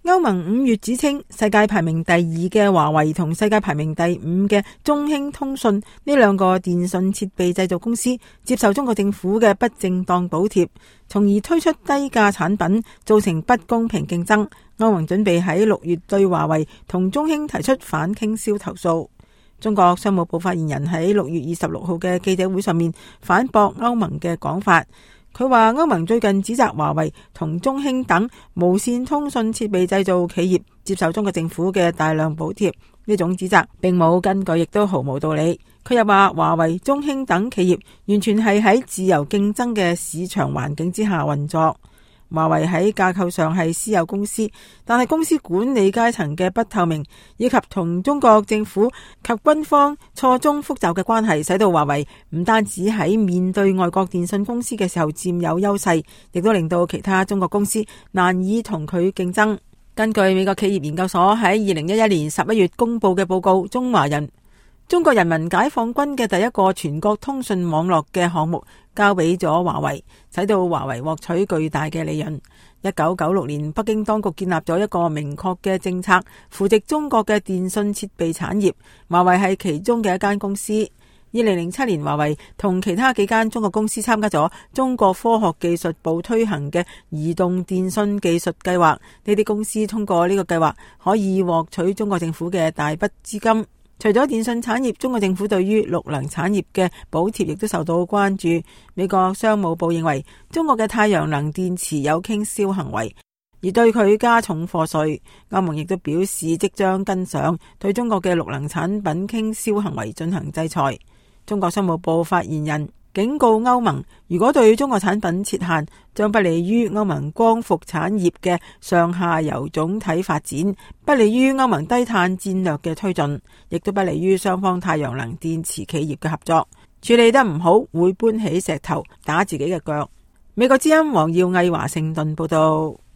歐盟5月指稱，世界排名第2嘅華為同世界排名第5嘅中興通訊呢兩個電信設備製造公司接受中國政府嘅不正當補貼，從而推出低價產品，造成不公平競爭。歐盟準備喺6月對華為同中興提出反傾銷投訴。中國商務部發言人喺6月26號嘅記者會上面反駁歐盟嘅講法。佢話歐盟最近指責華為同中興等無線通訊設備製造企業接受中國政府嘅大量補貼，呢種指責並冇根據，亦都毫無道理。佢又話華為、中興等企業完全係喺自由競爭嘅市場環境之下運作。華為喺架構上係私有公司，但係公司管理階層嘅不透明，以及同中國政府及軍方錯綜複雜嘅關係，使到華為唔單止喺面對外國電信公司嘅時候佔有優勢，亦都令到其他中國公司難以同佢競爭。根據美國企業研究所喺2011年11月公布嘅報告，中國人民解放軍嘅第一個全國通訊網絡嘅項目交俾咗華為，使到華為獲取巨大嘅利潤。1996年，北京當局建立咗一個明確嘅政策，扶植中國嘅電信設備產業，華為係其中嘅一間公司。2007年，華為同其他幾間中國公司參加咗中國科學技術部推行嘅移動電信技術計劃，呢啲公司通過呢個計劃可以獲取中國政府嘅大筆資金。除咗電信產業，中國政府對於綠能產業嘅補貼亦都受到關注。美國商務部認為中國嘅太陽能電池有傾銷行為，而對佢加重課稅。歐盟亦都表示即將跟上，對中國嘅綠能產品傾銷行為進行制裁。中國商務部發言人警告歐盟，如果對中國產品設限，將不利於歐盟光伏產業嘅上下游總體發展，不利於歐盟低碳戰略嘅推進，亦都不利於雙方太陽能電池企業嘅合作。處理得唔好，會搬起石頭打自己嘅腳。美國之音黃耀毅華盛頓報道。